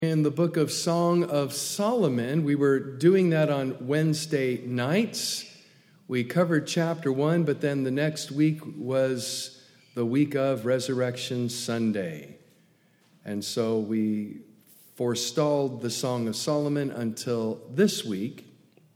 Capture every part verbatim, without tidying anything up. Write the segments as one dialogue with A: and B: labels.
A: In the book of Song of Solomon. We were doing that on Wednesday nights. We covered chapter one, but then the next week was the week of Resurrection Sunday. And so we forestalled the Song of Solomon until this week.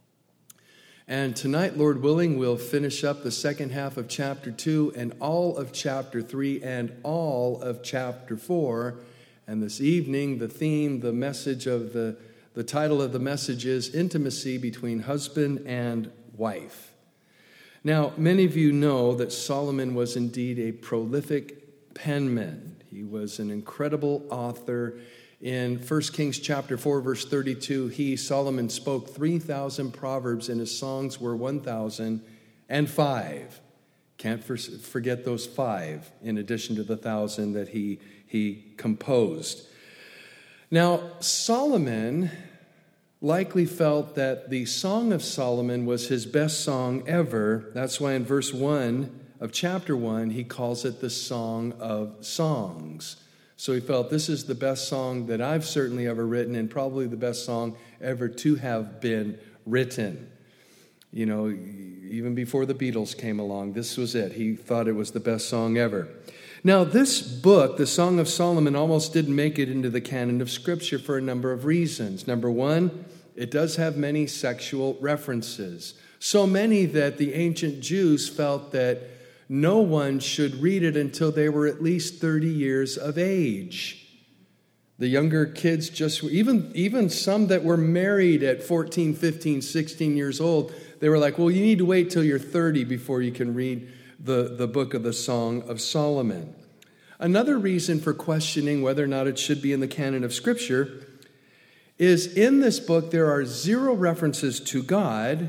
A: And tonight, Lord willing, we'll finish up the second half of chapter two and all of chapter three and all of chapter four. And this evening, the theme, the message of the, the title of the message is Intimacy Between Husband and Wife. Now, many of you know that Solomon was indeed a prolific penman. He was an incredible author. In First Kings chapter four, verse thirty-two, he, Solomon, spoke three thousand proverbs, and his songs were one thousand five. Can't forget those five, in addition to the thousand that he he composed. Now, Solomon likely felt that the Song of Solomon was his best song ever. That's why in verse one of chapter one, he calls it the Song of Songs. So he felt this is the best song that I've certainly ever written, and probably the best song ever to have been written. You know, even before the Beatles came along, this was it. He thought it was the best song ever. Now, this book, the Song of Solomon, almost didn't make it into the canon of Scripture for a number of reasons. Number one, it does have many sexual references. So many that the ancient Jews felt that no one should read it until they were at least thirty years of age. The younger kids just, even, even some that were married at fourteen, fifteen, sixteen years old, they were like, well, you need to wait till you're thirty before you can read the, the book of the Song of Solomon. Another reason for questioning whether or not it should be in the canon of Scripture is in this book there are zero references to God,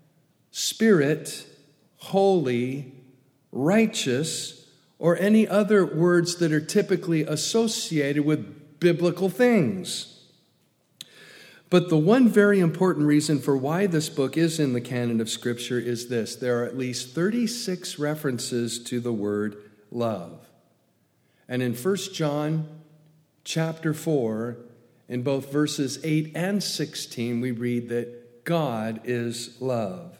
A: Spirit, holy, righteous, or any other words that are typically associated with biblical things. But the one very important reason for why this book is in the canon of Scripture is this. There are at least thirty-six references to the word love. And in First John chapter four, in both verses eight and sixteen, we read that God is love.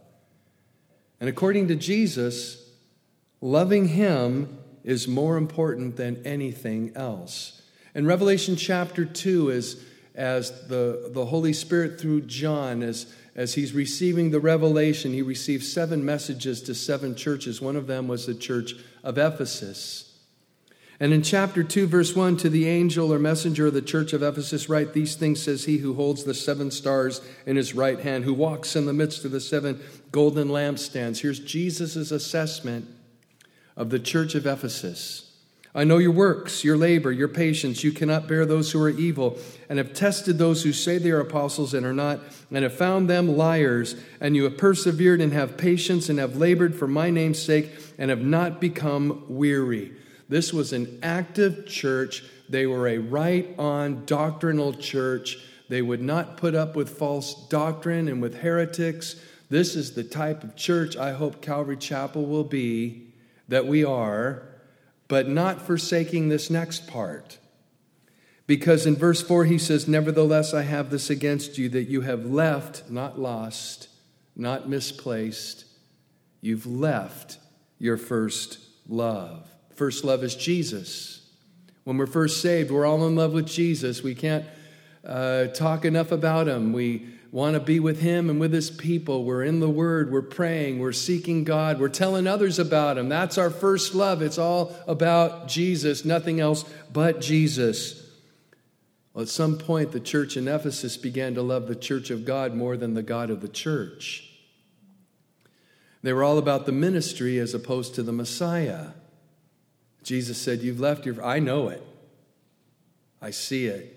A: And according to Jesus, loving Him is more important than anything else. In Revelation chapter two, as As the, the Holy Spirit through John, as, as he's receiving the revelation, he received seven messages to seven churches. One of them was the church of Ephesus. And in chapter two, verse one, to the angel or messenger of the church of Ephesus write, these things says he who holds the seven stars in his right hand, who walks in the midst of the seven golden lampstands. Here's Jesus' assessment of the church of Ephesus. I know your works, your labor, your patience. You cannot bear those who are evil, and have tested those who say they are apostles and are not, and have found them liars. And you have persevered and have patience and have labored for my name's sake and have not become weary. This was an active church. They were a right-on doctrinal church. They would not put up with false doctrine and with heretics. This is the type of church I hope Calvary Chapel will be, that we are, but not forsaking this next part. Because in verse four he says, nevertheless I have this against you, that you have left, not lost, not misplaced, you've left your first love. First love is Jesus. When we're first saved, we're all in love with Jesus. We can't uh, talk enough about Him. We want to be with Him and with His people. We're in the Word. We're praying. We're seeking God. We're telling others about Him. That's our first love. It's all about Jesus, nothing else but Jesus. Well, at some point, the church in Ephesus began to love the church of God more than the God of the church. They were all about the ministry as opposed to the Messiah. Jesus said, you've left your... I know it. I see it.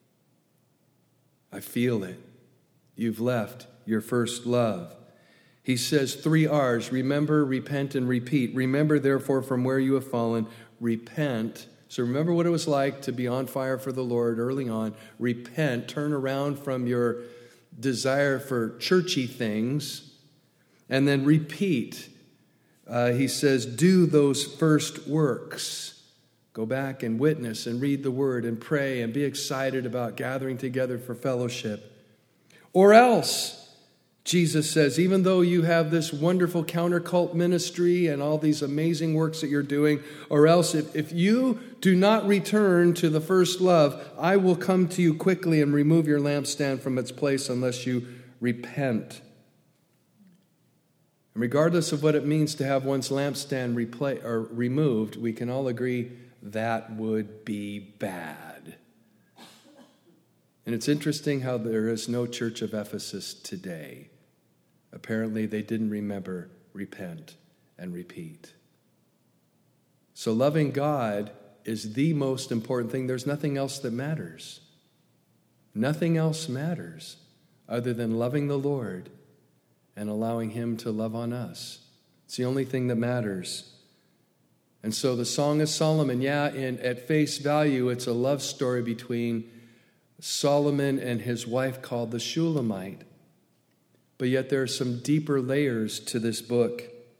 A: I feel it. You've left your first love. He says three R's, remember, repent, and repeat. Remember, therefore, from where you have fallen, repent. So remember what it was like to be on fire for the Lord early on. Repent, turn around from your desire for churchy things, and then repeat. Uh, he says, do those first works. Go back and witness and read the word and pray and be excited about gathering together for fellowship. Or else, Jesus says, even though you have this wonderful counter-cult ministry and all these amazing works that you're doing, or else if, if you do not return to the first love, I will come to you quickly and remove your lampstand from its place unless you repent. And regardless of what it means to have one's lampstand repla- or removed, we can all agree that would be bad. And it's interesting how there is no church of Ephesus today. Apparently, they didn't remember, repent, and repeat. So loving God is the most important thing. There's nothing else that matters. Nothing else matters other than loving the Lord and allowing Him to love on us. It's the only thing that matters. And so the Song of Solomon, yeah, in, at face value, it's a love story between Solomon and his wife called the Shulamite. But yet there are some deeper layers to this book.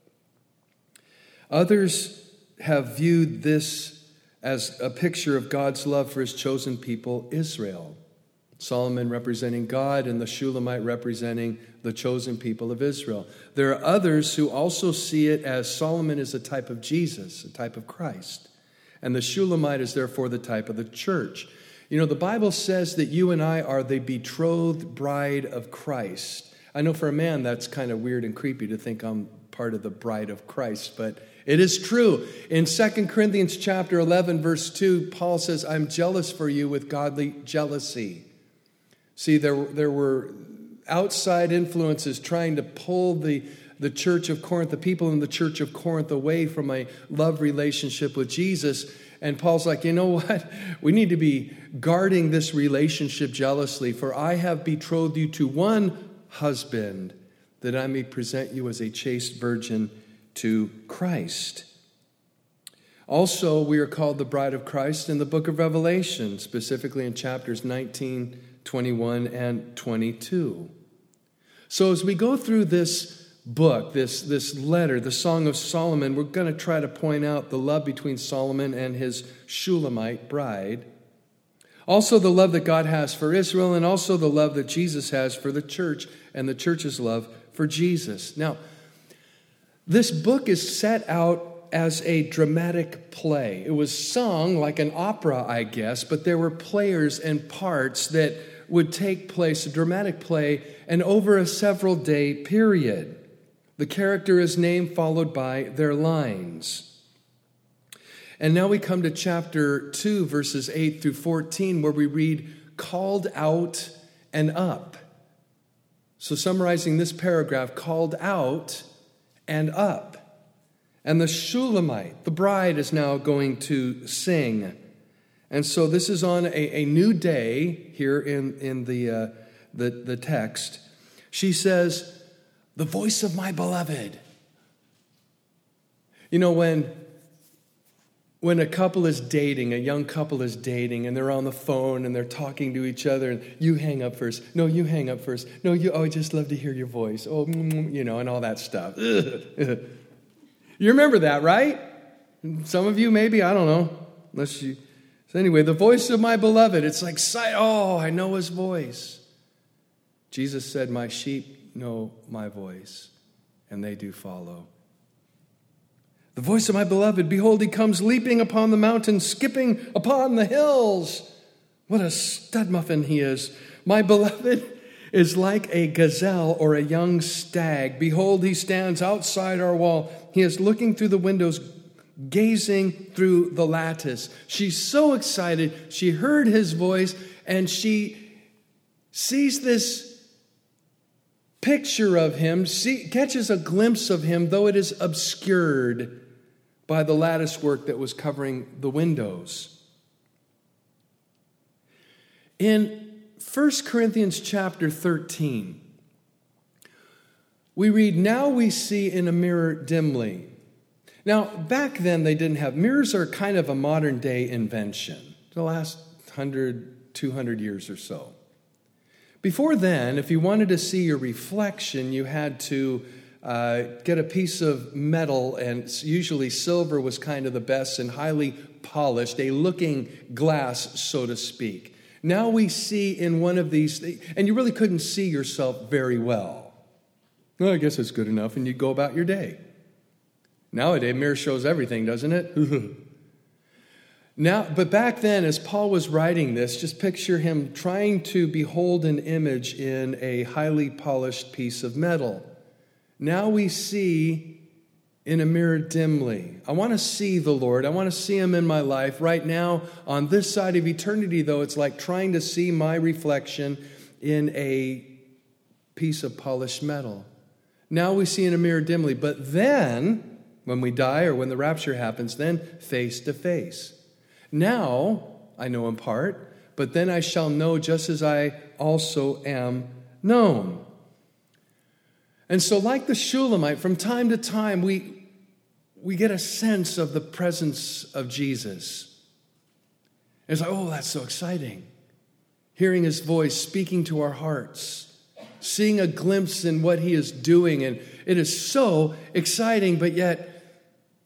A: Others have viewed this as a picture of God's love for His chosen people, Israel. Solomon representing God and the Shulamite representing the chosen people of Israel. There are others who also see it as Solomon is a type of Jesus, a type of Christ. And the Shulamite is therefore the type of the church. You know, the Bible says that you and I are the betrothed bride of Christ. I know for a man that's kind of weird and creepy to think I'm part of the bride of Christ, but it is true. In Second Corinthians chapter eleven, verse two, Paul says, I'm jealous for you with godly jealousy. See, there, there were outside influences trying to pull the, the church of Corinth, the people in the church of Corinth, away from a love relationship with Jesus. And Paul's like, you know what? We need to be guarding this relationship jealously, for I have betrothed you to one husband, that I may present you as a chaste virgin to Christ. Also, we are called the bride of Christ in the book of Revelation, specifically in chapters nineteen, twenty-one, and twenty-two. So as we go through this book, this, this letter, the Song of Solomon, we're going to try to point out the love between Solomon and his Shulamite bride. Also the love that God has for Israel, and also the love that Jesus has for the church and the church's love for Jesus. Now, this book is set out as a dramatic play. It was sung like an opera, I guess, but there were players and parts that would take place, a dramatic play, and over a several day period. The character is named followed by their lines. And now we come to chapter two, verses eight through fourteen, where we read, called out and up. So summarizing this paragraph, called out and up. And the Shulamite, the bride, is now going to sing. And so this is on a, a new day here in, in the, uh, the, the text. She says, the voice of my beloved. You know, when, when a couple is dating, a young couple is dating, and they're on the phone and they're talking to each other, and you hang up first. No, you hang up first. No, you, oh, I just love to hear your voice. Oh, you know, and all that stuff. You remember that, right? Some of you maybe, I don't know. Unless you. So anyway, the voice of my beloved. It's like, oh, I know his voice. Jesus said, my sheep know my voice, and they do follow. The voice of my beloved, behold, he comes leaping upon the mountain, skipping upon the hills. What a stud muffin he is. My beloved is like a gazelle or a young stag. Behold, he stands outside our wall. He is looking through the windows, gazing through the lattice. She's so excited. She heard his voice, and she sees this picture of him, see, catches a glimpse of him, though it is obscured by the lattice work that was covering the windows. In First Corinthians chapter thirteen, we read, now we see in a mirror dimly. Now, back then they didn't have, mirrors are kind of a modern day invention, the last one hundred, two hundred years or so. Before then, if you wanted to see your reflection, you had to uh, get a piece of metal, and usually silver was kind of the best, and highly polished, a looking glass, so to speak. Now we see in one of these, and you really couldn't see yourself very well. Well, I guess it's good enough, and you go about your day. Nowadays, a mirror shows everything, doesn't it? Now, but back then, as Paul was writing this, just picture him trying to behold an image in a highly polished piece of metal. Now we see in a mirror dimly. I want to see the Lord. I want to see him in my life. Right now, on this side of eternity, though, it's like trying to see my reflection in a piece of polished metal. Now we see in a mirror dimly. But then, when we die or when the rapture happens, then face to face. Now, I know in part, but then I shall know just as I also am known. And so like the Shulamite, from time to time, we, we get a sense of the presence of Jesus. It's like, oh, that's so exciting. Hearing his voice, speaking to our hearts, seeing a glimpse in what he is doing. And it is so exciting, but yet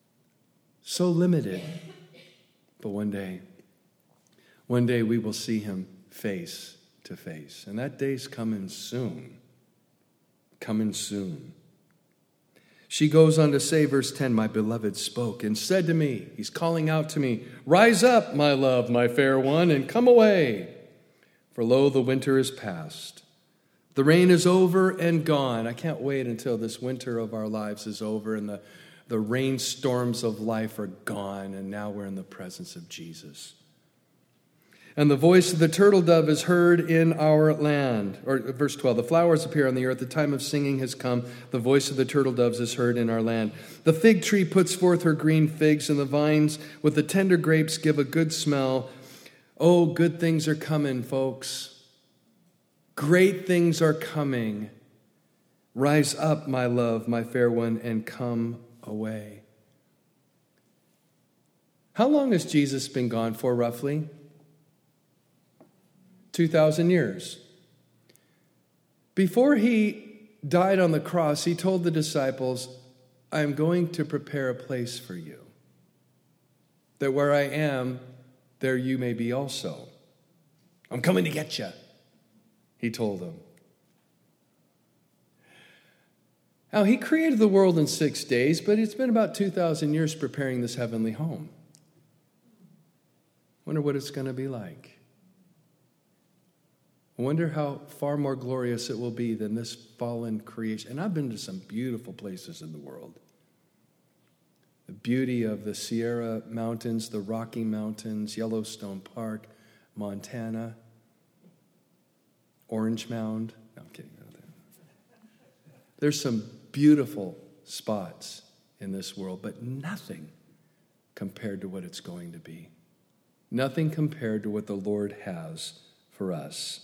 A: so limited. But one day, one day we will see him face to face. And that day's coming soon. Coming soon. She goes on to say, verse ten, my beloved spoke and said to me, he's calling out to me, rise up, my love, my fair one, and come away. For lo, the winter is past. The rain is over and gone. I can't wait until this winter of our lives is over and the The rainstorms of life are gone, and now we're in the presence of Jesus. And the voice of the turtle dove is heard in our land. Or verse twelve, the flowers appear on the earth, the time of singing has come. The voice of the turtle doves is heard in our land. The fig tree puts forth her green figs, and the vines with the tender grapes give a good smell. Oh, good things are coming, folks. Great things are coming. Rise up, my love, my fair one, and come away. How long has Jesus been gone for, roughly? two thousand years. Before he died on the cross, he told the disciples, I am going to prepare a place for you, that where I am, there you may be also. I'm coming to get you, he told them. Now, he created the world in six days, but it's been about two thousand years preparing this heavenly home. Wonder what it's going to be like. I wonder how far more glorious it will be than this fallen creation. And I've been to some beautiful places in the world. The beauty of the Sierra Mountains, the Rocky Mountains, Yellowstone Park, Montana, Orange Mound. No, I'm kidding about that. There's some beautiful spots in this world, but nothing compared to what it's going to be. Nothing compared to what the Lord has for us.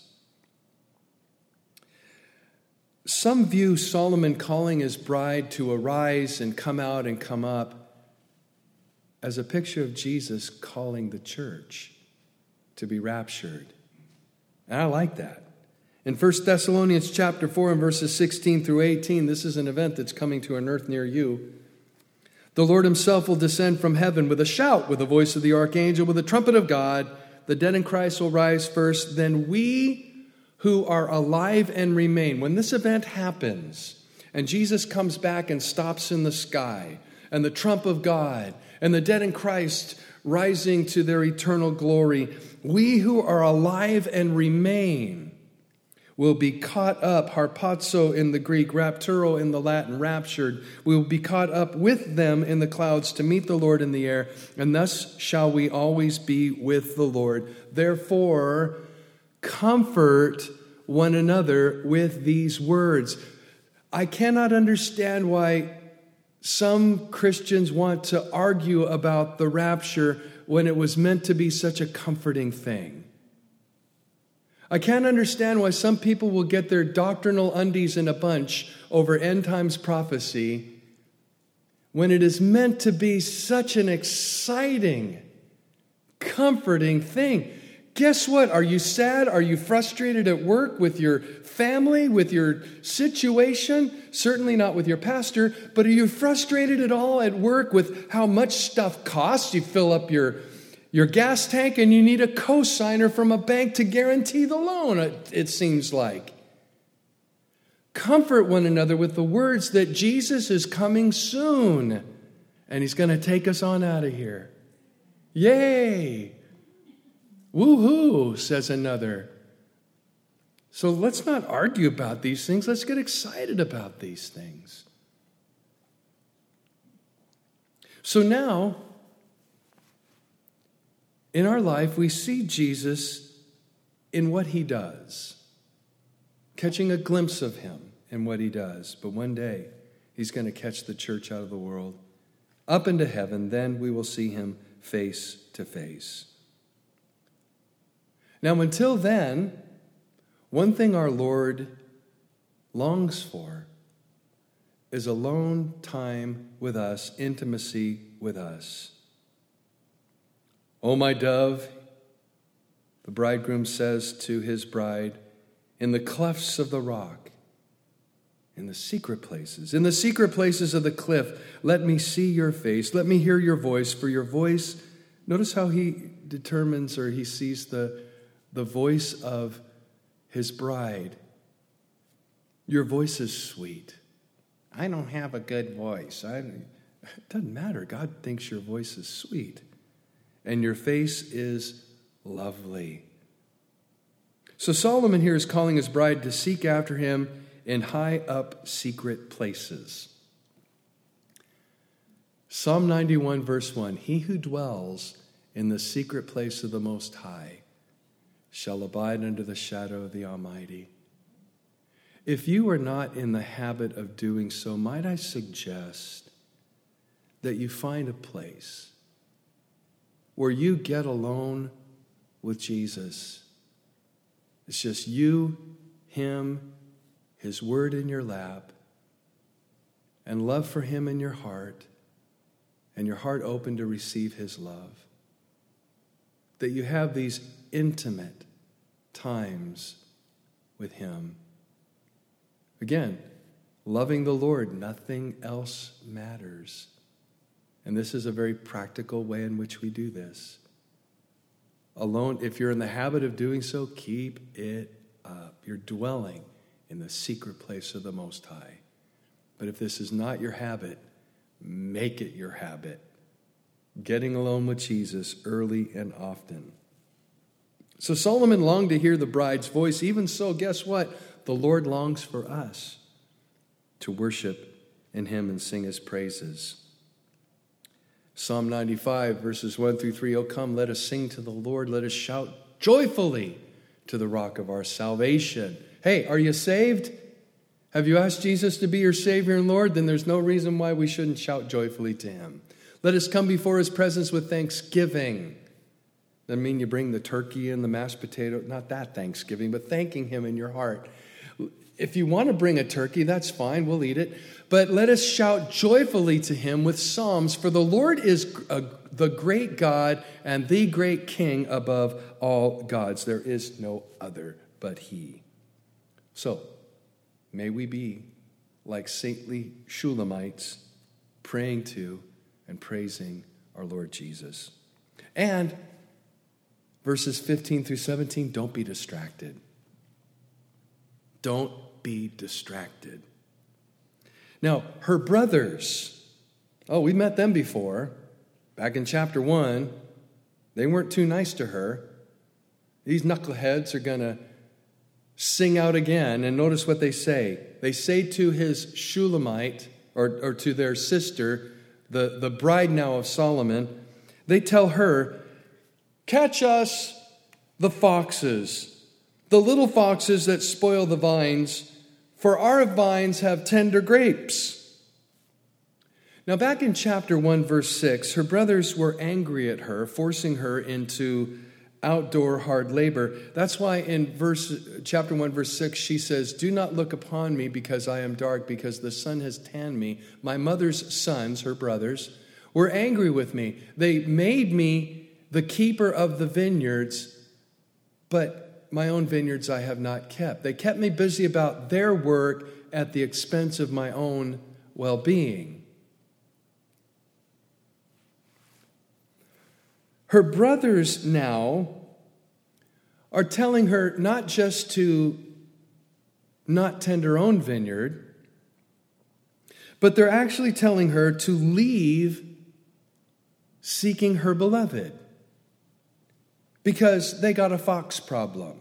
A: Some view Solomon calling his bride to arise and come out and come up as a picture of Jesus calling the church to be raptured. And I like that. In First Thessalonians chapter four and verses sixteen through eighteen, this is an event that's coming to an earth near you. The Lord himself will descend from heaven with a shout, with the voice of the archangel, with the trumpet of God. The dead in Christ will rise first. Then we who are alive and remain, when this event happens, and Jesus comes back and stops in the sky, and the trump of God, and the dead in Christ rising to their eternal glory, we who are alive and remain will be caught up, harpazo in the Greek, rapturo in the Latin, raptured. We will be caught up with them in the clouds to meet the Lord in the air, and thus shall we always be with the Lord. Therefore, comfort one another with these words. I cannot understand why some Christians want to argue about the rapture when it was meant to be such a comforting thing. I can't understand why some people will get their doctrinal undies in a bunch over end times prophecy when it is meant to be such an exciting, comforting thing. Guess what? Are you sad? Are you frustrated at work with your family, with your situation? Certainly not with your pastor, but are you frustrated at all at work with how much stuff costs? You fill up your your gas tank and you need a cosigner from a bank to guarantee the loan, it, it seems like. Comfort one another with the words that Jesus is coming soon and he's going to take us on out of here. Yay! Woo-hoo, says another. So let's not argue about these things. Let's get excited about these things. So now, in our life, we see Jesus in what he does, catching a glimpse of him in what he does. But one day, he's going to catch the church out of the world, up into heaven. Then we will see him face to face. Now, until then, one thing our Lord longs for is alone time with us, intimacy with us. "O my dove," the bridegroom says to his bride, "in the clefts of the rock, in the secret places, in the secret places of the cliff, let me see your face, let me hear your voice, for your voice," notice how he determines or he sees the, the voice of his bride. "Your voice is sweet." I don't have a good voice. I, it doesn't matter. God thinks your voice is sweet. "And your face is lovely." So Solomon here is calling his bride to seek after him in high up secret places. Psalm ninety-one verse one, "He who dwells in the secret place of the Most High shall abide under the shadow of the Almighty." If you are not in the habit of doing so, might I suggest that you find a place where you get alone with Jesus. It's just you, him, his word in your lap, and love for him in your heart, and your heart open to receive his love. That you have these intimate times with him. Again, loving the Lord, nothing else matters. And this is a very practical way in which we do this. Alone, if you're in the habit of doing so, keep it up. You're dwelling in the secret place of the Most High. But if this is not your habit, make it your habit. Getting alone with Jesus early and often. So Solomon longed to hear the bride's voice. Even so, guess what? The Lord longs for us to worship in him and sing his praises. Psalm ninety-five, verses one through three, "O come, let us sing to the Lord. Let us shout joyfully to the rock of our salvation." Hey, are you saved? Have you asked Jesus to be your Savior and Lord? Then there's no reason why we shouldn't shout joyfully to him. Let us come before his presence with thanksgiving. Doesn't mean you bring the turkey and the mashed potato, not that Thanksgiving, but thanking him in your heart. If you want to bring a turkey, that's fine, we'll eat it. But let us shout joyfully to him with psalms, for the Lord is a, the great God and the great King above all gods. There is no other but he. So, may we be like saintly Shulamites, praying to and praising our Lord Jesus. And verses fifteen through seventeen, don't be distracted. Don't be distracted. Now, her brothers, oh, we met them before. Back in chapter one, they weren't too nice to her. These knuckleheads are going to sing out again. And notice what they say. They say to his Shulamite, or, or to their sister, the, the bride now of Solomon, they tell her, "Catch us the foxes, the little foxes that spoil the vines, for our vines have tender grapes." Now, back in chapter one, verse six, her brothers were angry at her, forcing her into outdoor hard labor. That's why in verse chapter one, verse six, she says, "Do not look upon me because I am dark, because the sun has tanned me. My mother's sons," her brothers, "were angry with me. They made me the keeper of the vineyards, but my own vineyards I have not kept. They kept me busy about their work at the expense of my own well-being." Her brothers now are telling her not just to not tend her own vineyard, but they're actually telling her to leave seeking her beloved because they got a fox problem.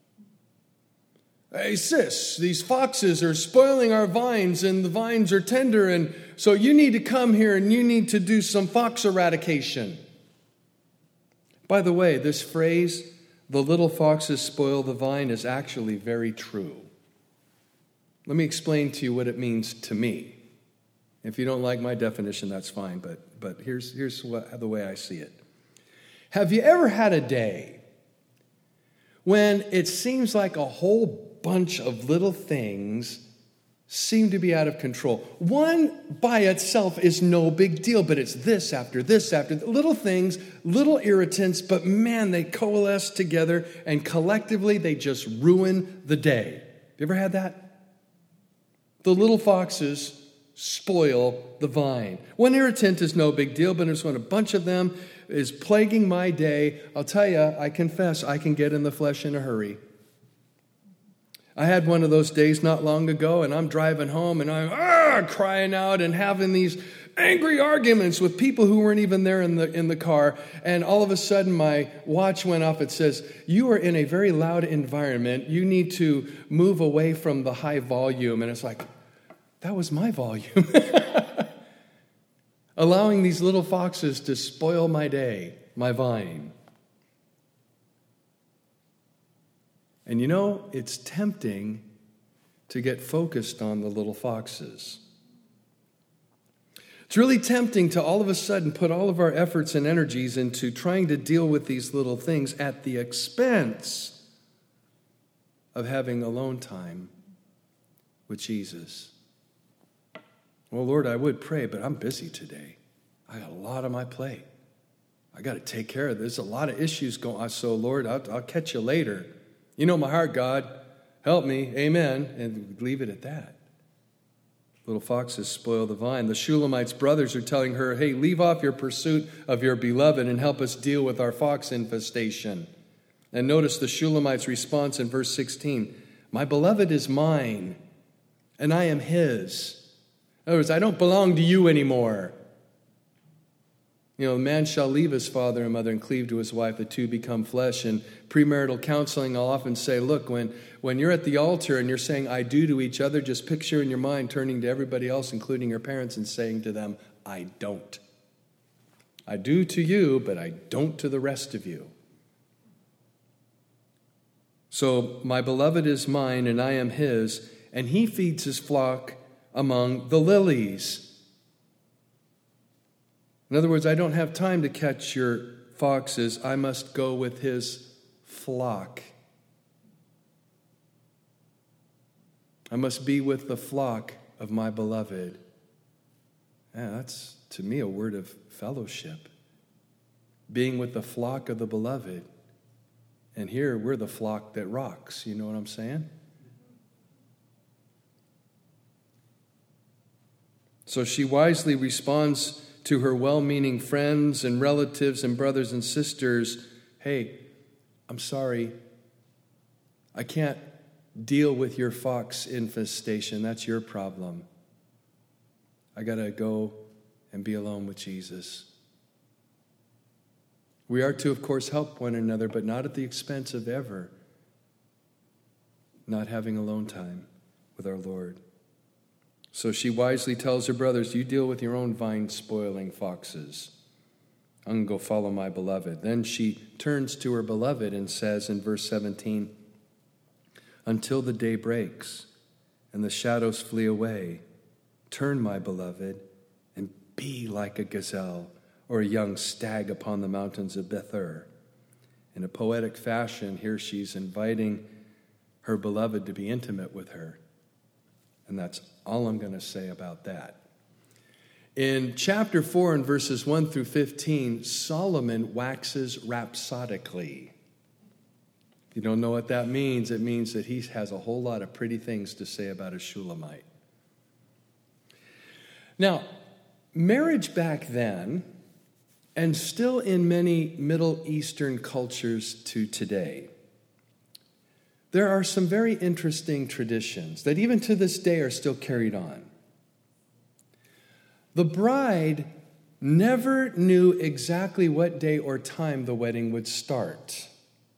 A: Hey, sis, these foxes are spoiling our vines and the vines are tender, and so you need to come here and you need to do some fox eradication. By the way, this phrase, the little foxes spoil the vine, is actually very true. Let me explain to you what it means to me. If you don't like my definition, that's fine, but, but here's, here's what, the way I see it. Have you ever had a day when it seems like a whole bunch of little things seem to be out of control? One by itself is no big deal, but it's this after this after little things, little irritants, but man, they coalesce together and collectively they just ruin the day. You ever had that? The little foxes spoil the vine. One irritant is no big deal, but it's when a bunch of them is plaguing my day. I'll tell you, I confess, I can get in the flesh in a hurry. I had one of those days not long ago, and I'm driving home, and I'm ah, crying out and having these angry arguments with people who weren't even there in the in the car. And all of a sudden, my watch went off. It says, "You are in a very loud environment. You need to move away from the high volume." And it's like, that was my volume. Allowing these little foxes to spoil my day, my vine. And you know, it's tempting to get focused on the little foxes. It's really tempting to all of a sudden put all of our efforts and energies into trying to deal with these little things at the expense of having alone time with Jesus. Well, Lord, I would pray, but I'm busy today. I got a lot on my plate. I got to take care of this. There's a lot of issues going on. So, Lord, I'll, I'll catch you later. You know my heart, God. Help me. Amen. And leave it at that. Little foxes spoil the vine. The Shulamite's brothers are telling her, hey, leave off your pursuit of your beloved and help us deal with our fox infestation. And notice the Shulamite's response in verse sixteen. My beloved is mine, and I am his. In other words, I don't belong to you anymore. You know, a man shall leave his father and mother and cleave to his wife, the two become flesh. And premarital counseling, I'll often say, look, when, when you're at the altar and you're saying I do to each other, just picture in your mind turning to everybody else, including your parents, and saying to them, I don't. I do to you, but I don't to the rest of you. So my beloved is mine, and I am his, and he feeds his flock among the lilies. In other words, I don't have time to catch your foxes. I must go with his flock. I must be with the flock of my beloved. Yeah, that's, to me, a word of fellowship. Being with the flock of the beloved. And here, we're the flock that rocks. You know what I'm saying? So she wisely responds to her well-meaning friends and relatives and brothers and sisters, hey, I'm sorry, I can't deal with your fox infestation. That's your problem. I got to go and be alone with Jesus. We are to, of course, help one another, but not at the expense of ever not having alone time with our Lord. So she wisely tells her brothers, you deal with your own vine-spoiling foxes. I'm going to go follow my beloved. Then she turns to her beloved and says in verse seventeen, until the day breaks and the shadows flee away, turn, my beloved, and be like a gazelle or a young stag upon the mountains of Bether. In a poetic fashion, here she's inviting her beloved to be intimate with her. And that's all I'm going to say about that. In chapter four and verses one through fifteen, Solomon waxes rhapsodically. If you don't know what that means, it means that he has a whole lot of pretty things to say about a Shulamite. Now, marriage back then and still in many Middle Eastern cultures to today, there are some very interesting traditions that even to this day are still carried on. The bride never knew exactly what day or time the wedding would start.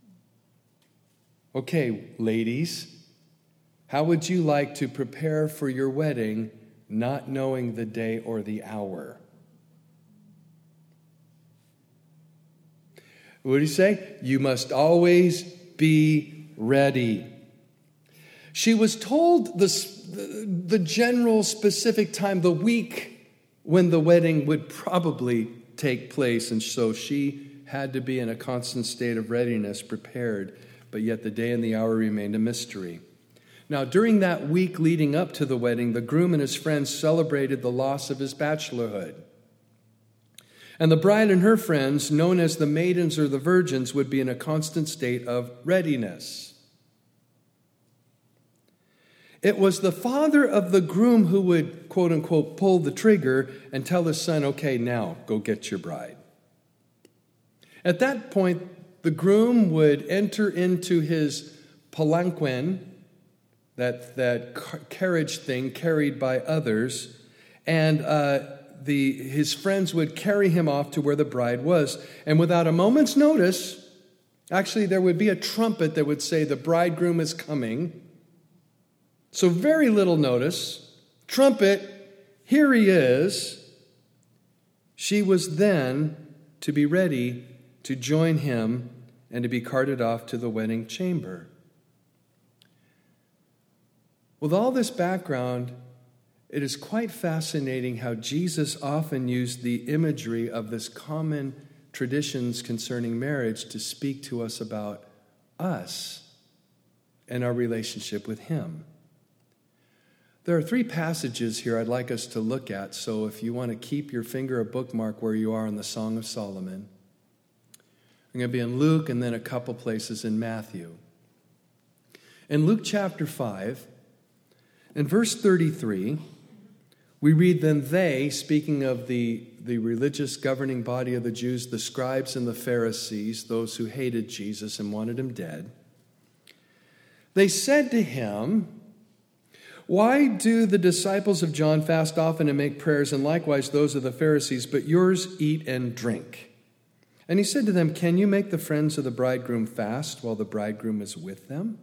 A: Okay, ladies, how would you like to prepare for your wedding not knowing the day or the hour? What do you say? You must always be ready. She was told the, the general specific time, the week when the wedding would probably take place, and so she had to be in a constant state of readiness, prepared, but yet the day and the hour remained a mystery. Now, during that week leading up to the wedding, the groom and his friends celebrated the loss of his bachelorhood. And the bride and her friends, known as the maidens or the virgins, would be in a constant state of readiness. It was the father of the groom who would, quote unquote, pull the trigger and tell his son, okay, now go get your bride. At that point, the groom would enter into his palanquin, that, that carriage thing carried by others, and uh, the, his friends would carry him off to where the bride was. And without a moment's notice, actually there would be a trumpet that would say the bridegroom is coming. So very little notice. Trumpet, here he is. She was then to be ready to join him and to be carted off to the wedding chamber. With all this background, it is quite fascinating how Jesus often used the imagery of this common traditions concerning marriage to speak to us about us and our relationship with him. There are three passages here I'd like us to look at, so if you want to keep your finger a bookmark where you are in the Song of Solomon. I'm going to be in Luke and then a couple places in Matthew. In Luke chapter five, in verse thirty-three, we read, then they, speaking of the, the religious governing body of the Jews, the scribes and the Pharisees, those who hated Jesus and wanted him dead, they said to him, why do the disciples of John fast often and make prayers, and likewise those of the Pharisees, but yours eat and drink? And he said to them, can you make the friends of the bridegroom fast while the bridegroom is with them?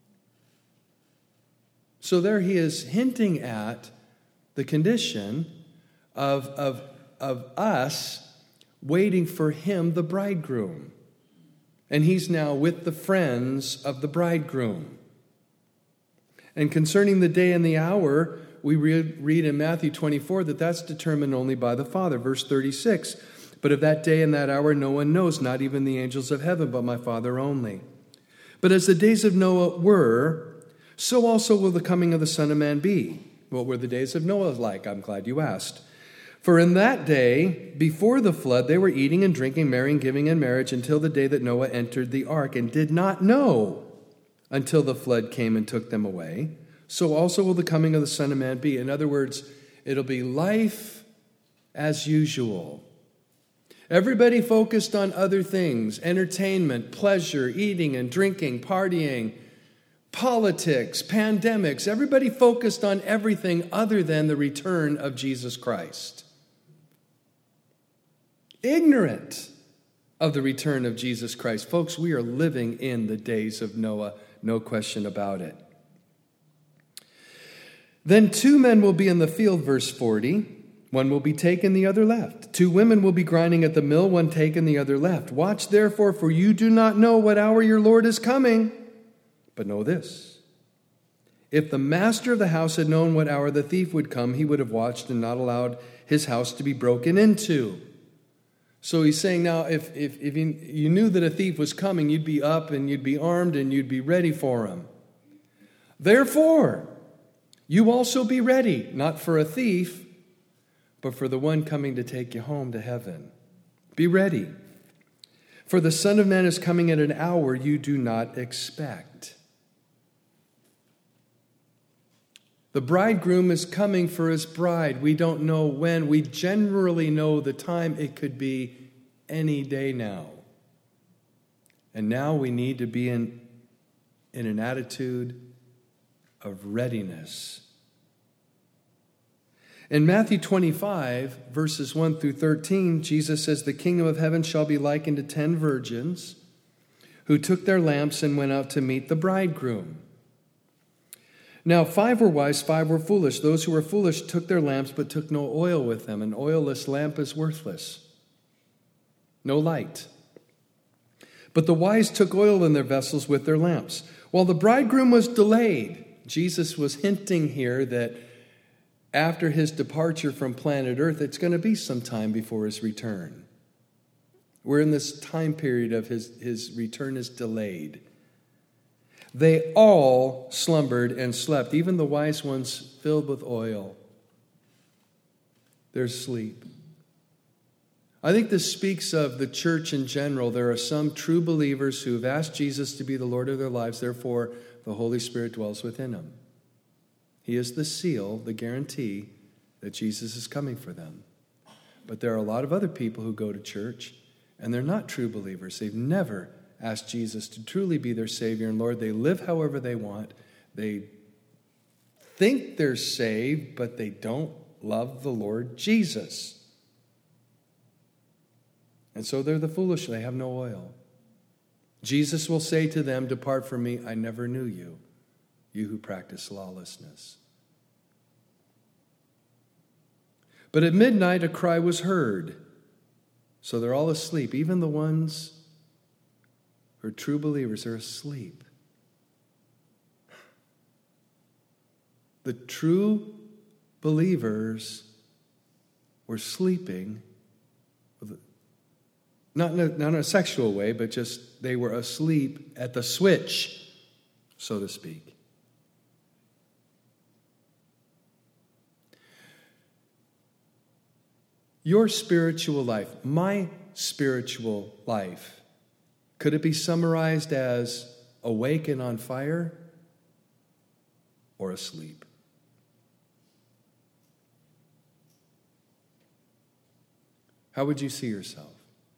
A: So there he is hinting at the condition of, of, of us waiting for him, the bridegroom. And he's now with the friends of the bridegroom. And concerning the day and the hour, we read in Matthew twenty-four that that's determined only by the Father. Verse thirty-six, but of that day and that hour no one knows, not even the angels of heaven, but my Father only. But as the days of Noah were, so also will the coming of the Son of Man be. What were the days of Noah like? I'm glad you asked. For in that day, before the flood, they were eating and drinking, marrying, giving in marriage, until the day that Noah entered the ark, and did not know until the flood came and took them away. So also will the coming of the Son of Man be. In other words, it'll be life as usual. Everybody focused on other things, entertainment, pleasure, eating and drinking, partying, politics, pandemics. Everybody focused on everything other than the return of Jesus Christ. Ignorant of the return of Jesus Christ. Folks, we are living in the days of Noah. No question about it. Then two men will be in the field, verse forty. One will be taken, the other left. Two women will be grinding at the mill, one taken, the other left. Watch therefore, for you do not know what hour your Lord is coming. But know this, if the master of the house had known what hour the thief would come, he would have watched and not allowed his house to be broken into. So he's saying now, if, if, if you, you knew that a thief was coming, you'd be up and you'd be armed and you'd be ready for him. Therefore, you also be ready, not for a thief, but for the one coming to take you home to heaven. Be ready. For the Son of Man is coming at an hour you do not expect. The bridegroom is coming for his bride. We don't know when. We generally know the time. It could be any day now. And now we need to be in, in an attitude of readiness. In Matthew twenty-five, verses one through thirteen, Jesus says, "The kingdom of heaven shall be likened to ten virgins who took their lamps and went out to meet the bridegroom. Now five were wise, five were foolish. Those who were foolish took their lamps, but took no oil with them. An oilless lamp is worthless. No light. But the wise took oil in their vessels with their lamps. While the bridegroom was delayed," Jesus was hinting here that after his departure from planet Earth, it's going to be some time before his return. We're in this time period of his, his return is delayed. "They all slumbered and slept, even the wise ones filled with oil." They're asleep. I think this speaks of the church in general. There are some true believers who have asked Jesus to be the Lord of their lives, therefore the Holy Spirit dwells within them. He is the seal, the guarantee that Jesus is coming for them. But there are a lot of other people who go to church and they're not true believers. They've never asked Jesus to truly be their Savior and Lord. They live however they want. They think they're saved, but they don't love the Lord Jesus. And so they're the foolish. They have no oil. Jesus will say to them, "Depart from me, I never knew you, you who practice lawlessness." But at midnight a cry was heard. So they're all asleep. Even the ones who are true believers are asleep. The true believers were sleeping, not in a, not in a sexual way, but just they were asleep at the switch, so to speak. Your spiritual life, my spiritual life, could it be summarized as awake and on fire or asleep? How would you see yourself?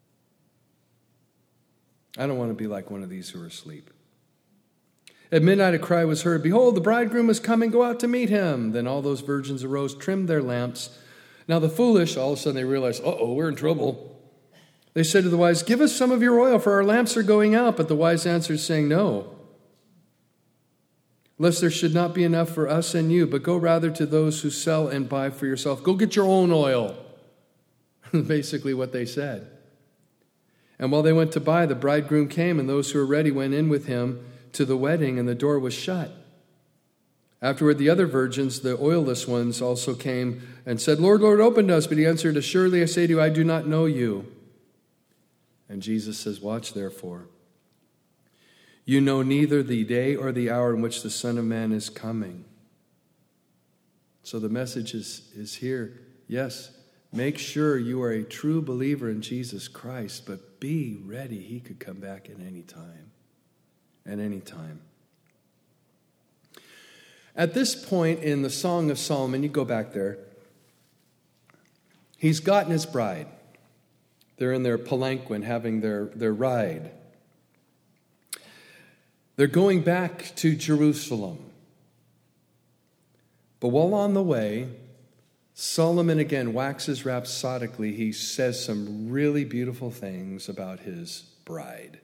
A: I don't want to be like one of these who are asleep. At midnight a cry was heard, "Behold, the bridegroom is coming, go out to meet him." Then all those virgins arose, trimmed their lamps. Now the foolish, all of a sudden they realized, uh-oh, we're in trouble. They said to the wise, "Give us some of your oil, for our lamps are going out." But the wise answered, saying, "No, lest there should not be enough for us and you, but go rather to those who sell and buy for yourself. Go get your own oil." Basically what they said. And while they went to buy, the bridegroom came, and those who were ready went in with him to the wedding, and the door was shut. Afterward, the other virgins, the oilless ones, also came and said, "Lord, Lord, open to us." But he answered, "Assuredly, I say to you, I do not know you." And Jesus says, "Watch therefore. You know neither the day or the hour in which the Son of Man is coming." So the message is, is here. Yes, make sure you are a true believer in Jesus Christ, but be ready. He could come back at any time. At any time. At this point in the Song of Solomon, you go back there, he's gotten his bride. They're in their palanquin having their, their ride. They're going back to Jerusalem. But while on the way, Solomon again waxes rhapsodically. He says some really beautiful things about his bride.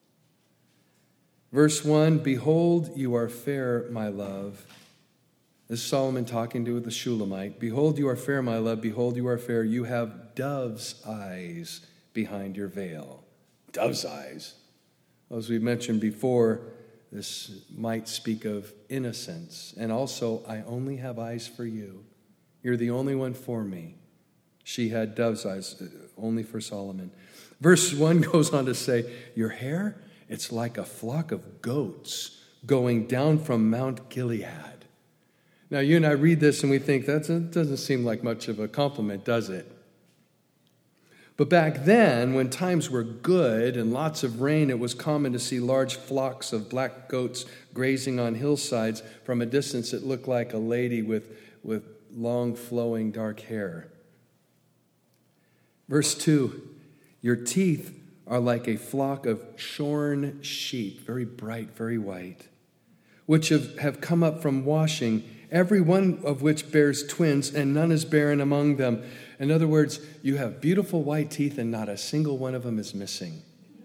A: Verse one, "Behold, you are fair, my love." This is Solomon talking to the Shulamite. "Behold, you are fair, my love. Behold, you are fair. You have dove's eyes behind your veil." Dove's eyes. As we mentioned before, this might speak of innocence. And also, "I only have eyes for you. You're the only one for me." She had dove's eyes, only for Solomon. Verse one goes on to say, "Your hair, it's like a flock of goats going down from Mount Gilead." Now, you and I read this and we think that doesn't seem like much of a compliment, does it? But back then, when times were good and lots of rain, it was common to see large flocks of black goats grazing on hillsides. From a distance, it looked like a lady with, with long, flowing, dark hair. Verse two, Your teeth are like a flock of shorn sheep, very bright, very white, which have, have come up from washing, every one of which bears twins, and none is barren among them. In other words, you have beautiful white teeth and not a single one of them is missing.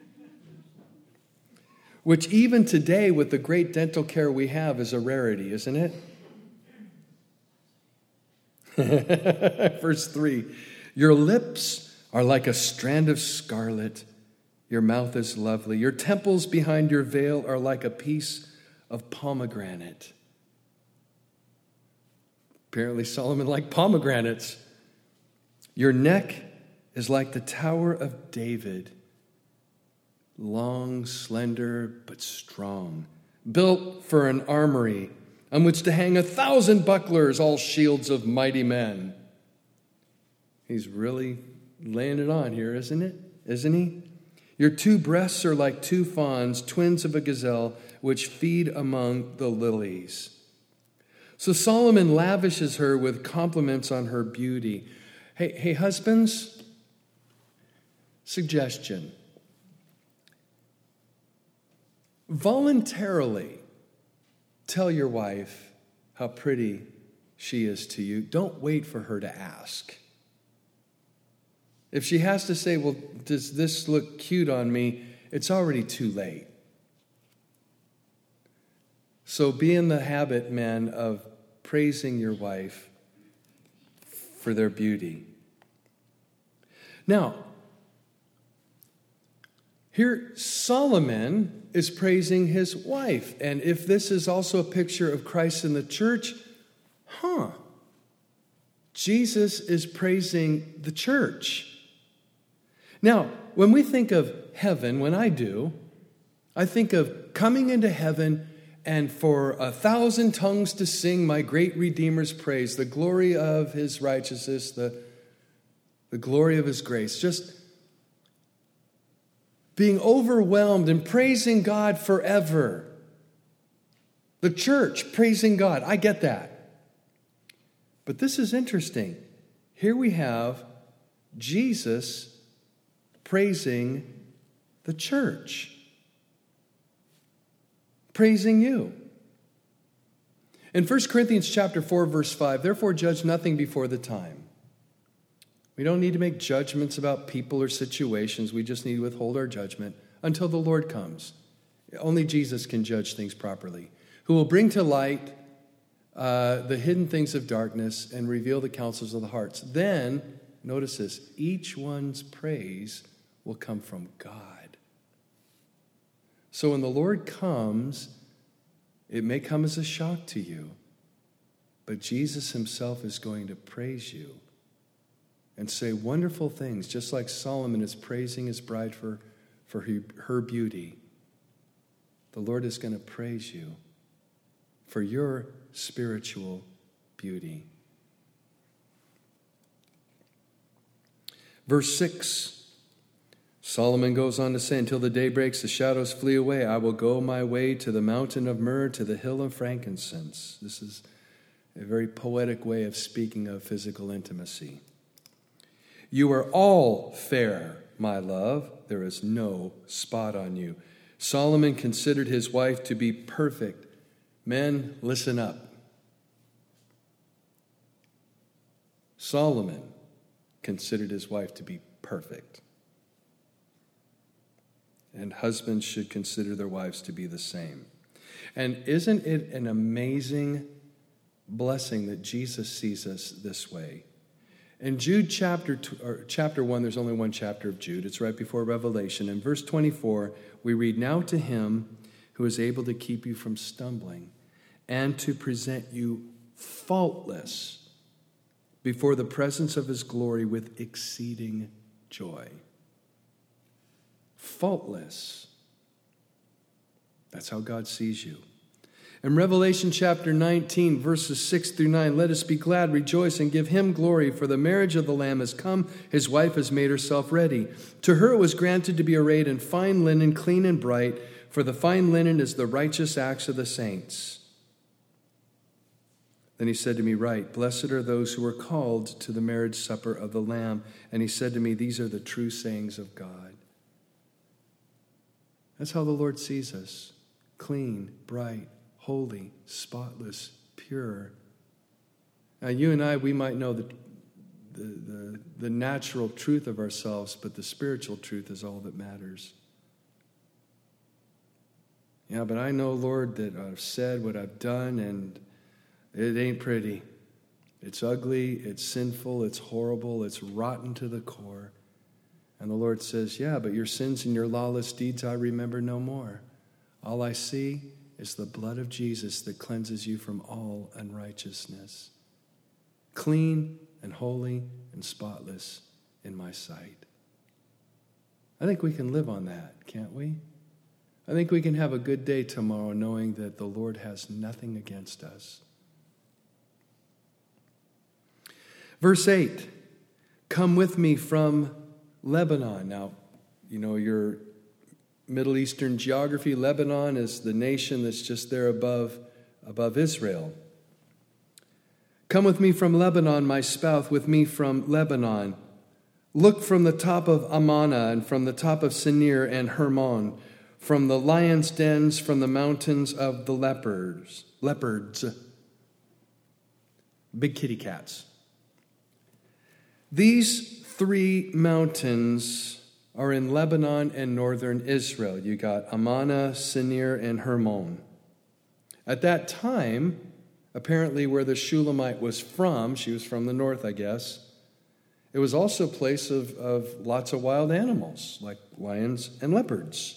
A: Which even today, with the great dental care we have, is a rarity, isn't it? Verse three, your lips are like a strand of scarlet. Your mouth is lovely. Your temples behind your veil are like a piece of pomegranate. Apparently Solomon liked pomegranates. Your neck is like the Tower of David. Long, slender, but strong, built for an armory on which to hang a thousand bucklers, all shields of mighty men. He's really laying it on here, isn't it? Isn't he? Your two breasts are like two fawns, twins of a gazelle, which feed among the lilies. So Solomon lavishes her with compliments on her beauty. Hey, hey, husbands, suggestion. Voluntarily tell your wife how pretty she is to you. Don't wait for her to ask. If she has to say, well, does this look cute on me? It's already too late. So be in the habit, men, of praising your wife for their beauty. Now, here Solomon is praising his wife. And if this is also a picture of Christ in the church, huh, Jesus is praising the church. Now, when we think of heaven, when I do, I think of coming into heaven and for a thousand tongues to sing my great Redeemer's praise, the glory of his righteousness, the, the glory of his grace. Just being overwhelmed and praising God forever. The church praising God. I get that. But this is interesting. Here we have Jesus praising the church. Praising you. In First Corinthians chapter four, verse five, therefore judge nothing before the time. We don't need to make judgments about people or situations. We just need to withhold our judgment until the Lord comes. Only Jesus can judge things properly, who will bring to light uh, the hidden things of darkness and reveal the counsels of the hearts. Then, notice this, each one's praise will come from God. So when the Lord comes, it may come as a shock to you, but Jesus himself is going to praise you and say wonderful things, just like Solomon is praising his bride for, for her, her beauty. The Lord is going to praise you for your spiritual beauty. Verse six, Solomon goes on to say, until the day breaks, the shadows flee away. I will go my way to the mountain of myrrh, to the hill of frankincense. This is a very poetic way of speaking of physical intimacy. You are all fair, my love. There is no spot on you. Solomon considered his wife to be perfect. Men, listen up. Solomon considered his wife to be perfect. And husbands should consider their wives to be the same. And isn't it an amazing blessing that Jesus sees us this way? In Jude chapter two, or chapter one, there's only one chapter of Jude. It's right before Revelation. In verse twenty-four, we read, now to him who is able to keep you from stumbling and to present you faultless before the presence of his glory with exceeding joy. Faultless. That's how God sees you. In Revelation chapter nineteen, verses six through nine, let us be glad, rejoice, and give him glory, for the marriage of the Lamb has come. His wife has made herself ready. To her it was granted to be arrayed in fine linen, clean and bright, for the fine linen is the righteous acts of the saints. Then he said to me, "Right, blessed are those who are called to the marriage supper of the Lamb." And he said to me, "These are the true sayings of God." That's how the Lord sees us. Clean, bright, holy, spotless, pure. Now, you and I, we might know the, the, the, the natural truth of ourselves, but the spiritual truth is all that matters. Yeah, but I know, Lord, that I've said what I've done, and it ain't pretty. It's ugly, it's sinful, it's horrible, it's rotten to the core. And the Lord says, yeah, but your sins and your lawless deeds I remember no more. All I see is the blood of Jesus that cleanses you from all unrighteousness. Clean and holy and spotless in my sight. I think we can live on that, can't we? I think we can have a good day tomorrow knowing that the Lord has nothing against us. Verse eight, come with me from Lebanon. Now, you know, your Middle Eastern geography, Lebanon is the nation that's just there above, above Israel. Come with me from Lebanon, my spouse, with me from Lebanon. Look from the top of Amana and from the top of Sinir and Hermon, from the lions' dens, from the mountains of the leopards, leopards, big kitty cats. These three mountains are in Lebanon and northern Israel. You got Amana, Sinir, and Hermon. At that time, apparently where the Shulamite was from, she was from the north, I guess, it was also a place of, of lots of wild animals, like lions and leopards.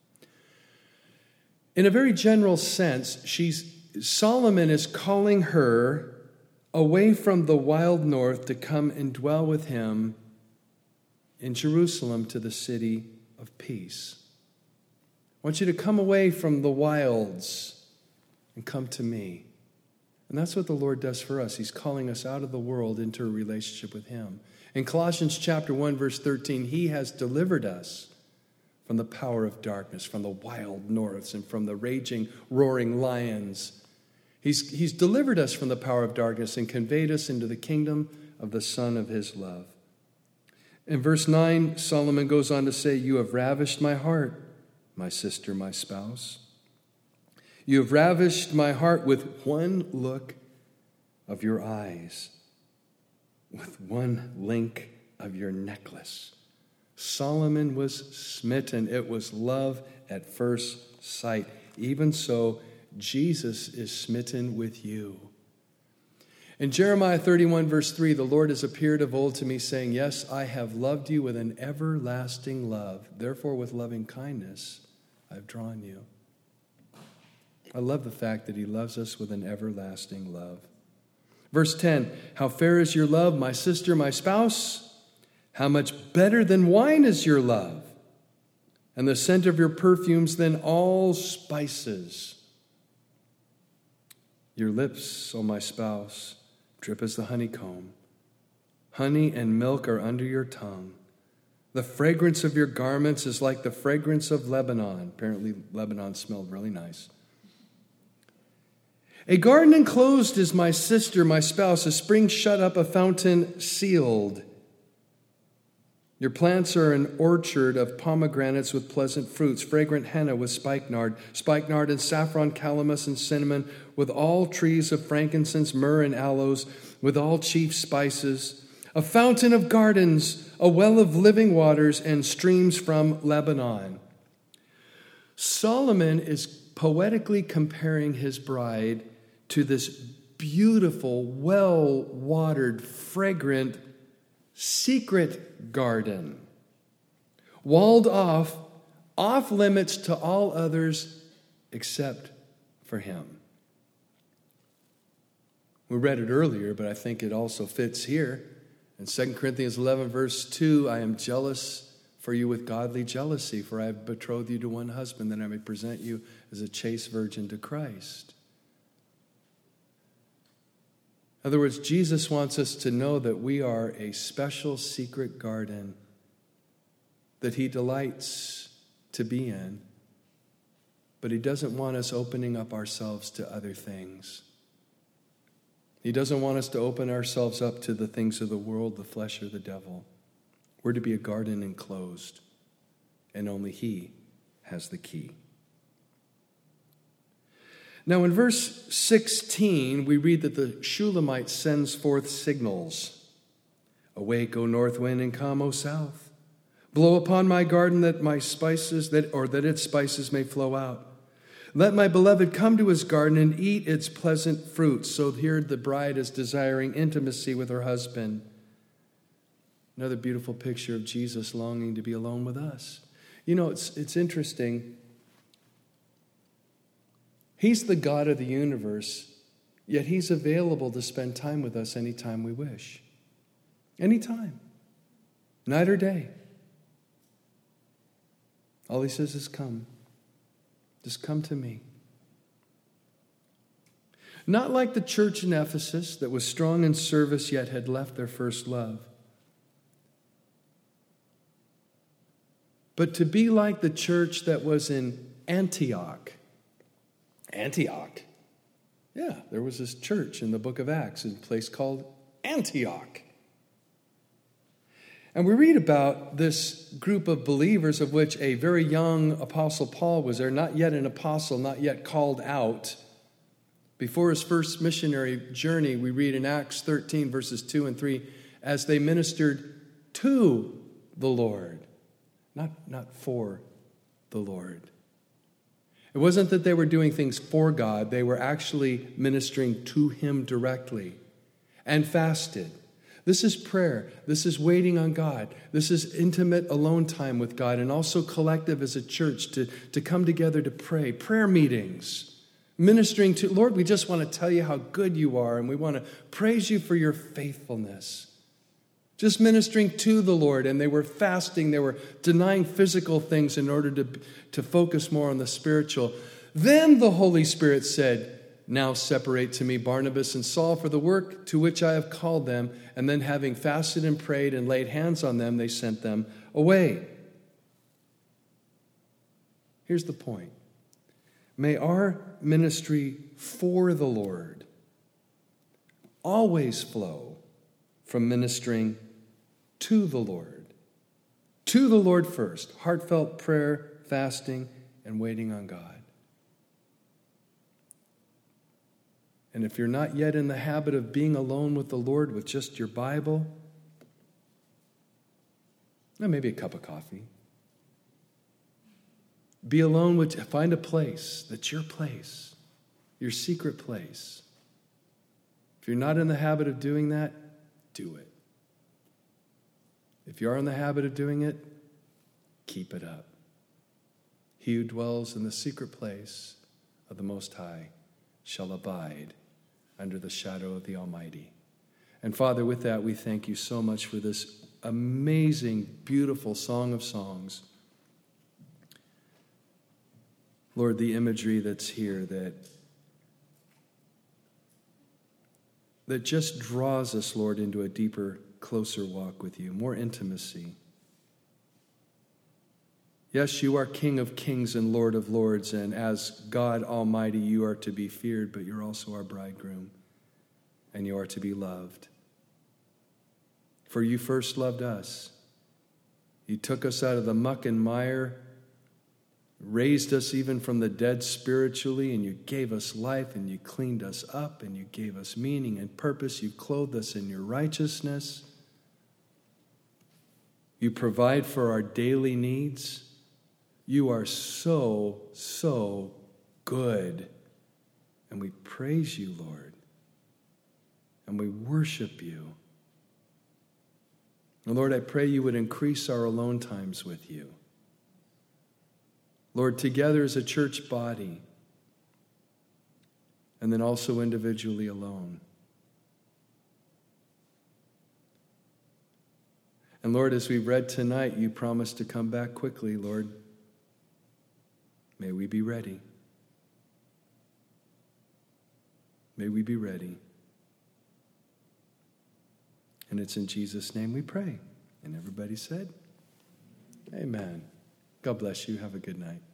A: In a very general sense, she's, Solomon is calling her away from the wild north to come and dwell with him in Jerusalem to the city of peace. I want you to come away from the wilds and come to me. And that's what the Lord does for us. He's calling us out of the world into a relationship with him. In Colossians chapter one, verse thirteen, he has delivered us from the power of darkness, from the wild norths, and from the raging, roaring lions. He's, he's delivered us from the power of darkness and conveyed us into the kingdom of the Son of his love. In verse nine, Solomon goes on to say, you have ravished my heart, my sister, my spouse. You have ravished my heart with one look of your eyes, with one link of your necklace. Solomon was smitten. It was love at first sight. Even so, Jesus is smitten with you. In Jeremiah thirty-one, verse three, the Lord has appeared of old to me, saying, yes, I have loved you with an everlasting love. Therefore, with loving kindness, I've drawn you. I love the fact that he loves us with an everlasting love. Verse ten, how fair is your love, my sister, my spouse? How much better than wine is your love, and the scent of your perfumes than all spices. Your lips, O my spouse, drip as the honeycomb. Honey and milk are under your tongue. The fragrance of your garments is like the fragrance of Lebanon. Apparently, Lebanon smelled really nice. A garden enclosed is my sister, my spouse, a spring shut up, a fountain sealed. Your plants are an orchard of pomegranates with pleasant fruits, fragrant henna with spikenard, spikenard and saffron, calamus and cinnamon, with all trees of frankincense, myrrh and aloes, with all chief spices, a fountain of gardens, a well of living waters, and streams from Lebanon. Solomon is poetically comparing his bride to this beautiful, well-watered, fragrant, secret garden, walled off, off limits to all others except for him. We read it earlier, but I think it also fits here. In Second Corinthians eleven, verse two, I am jealous for you with godly jealousy, for I have betrothed you to one husband, that I may present you as a chaste virgin to Christ. In other words, Jesus wants us to know that we are a special secret garden that he delights to be in, but he doesn't want us opening up ourselves to other things. He doesn't want us to open ourselves up to the things of the world, the flesh, or the devil. We're to be a garden enclosed, and only He has the key. Now, in verse sixteen, we read that the Shulamite sends forth signals. Awake, O north wind, and come, O south. Blow upon my garden that my spices, that or that its spices may flow out. Let my beloved come to his garden and eat its pleasant fruits. So here the bride is desiring intimacy with her husband. Another beautiful picture of Jesus longing to be alone with us. You know, it's it's interesting. He's the God of the universe, yet He's available to spend time with us anytime we wish. Anytime. Night or day. All He says is come. Just come to me. Not like the church in Ephesus that was strong in service yet had left their first love. But to be like the church that was in Antioch. Antioch. Yeah, there was this church in the book of Acts, in a place called Antioch. And we read about this group of believers, of which a very young apostle Paul was there, not yet an apostle, not yet called out. Before his first missionary journey, we read in Acts thirteen, verses two and three, as they ministered to the Lord, not, not for the Lord. It wasn't that they were doing things for God, they were actually ministering to Him directly, and fasted. This is prayer. This is waiting on God. This is intimate alone time with God, and also collective as a church to, to come together to pray. Prayer meetings, ministering to, Lord, we just want to tell you how good you are, and we want to praise you for your faithfulness. Just ministering to the Lord, and they were fasting. They were denying physical things in order to, to focus more on the spiritual. Then the Holy Spirit said, now separate to me Barnabas and Saul for the work to which I have called them. And then having fasted and prayed and laid hands on them, they sent them away. Here's the point. May our ministry for the Lord always flow from ministering to the Lord. To the Lord first. Heartfelt prayer, fasting, and waiting on God. And if you're not yet in the habit of being alone with the Lord with just your Bible, well, maybe a cup of coffee. Be alone with, find a place that's your place, your secret place. If you're not in the habit of doing that, do it. If you are in the habit of doing it, keep it up. He who dwells in the secret place of the Most High shall abide under the shadow of the Almighty. And Father, with that, we thank you so much for this amazing, beautiful Song of Songs. Lord, the imagery that's here that, that just draws us, Lord, into a deeper, closer walk with you, more intimacy. Yes, you are King of kings and Lord of lords, and as God Almighty, you are to be feared, but you're also our bridegroom, and you are to be loved. For you first loved us. You took us out of the muck and mire, raised us even from the dead spiritually, and you gave us life, and you cleaned us up, and you gave us meaning and purpose. You clothed us in your righteousness. You provide for our daily needs. You are so, so good. And we praise you, Lord. And we worship you. And Lord, I pray you would increase our alone times with you. Lord, together as a church body, and then also individually alone. And Lord, as we read tonight, you promised to come back quickly, Lord. May we be ready. May we be ready. And it's in Jesus' name we pray. And everybody said, amen. God bless you. Have a good night.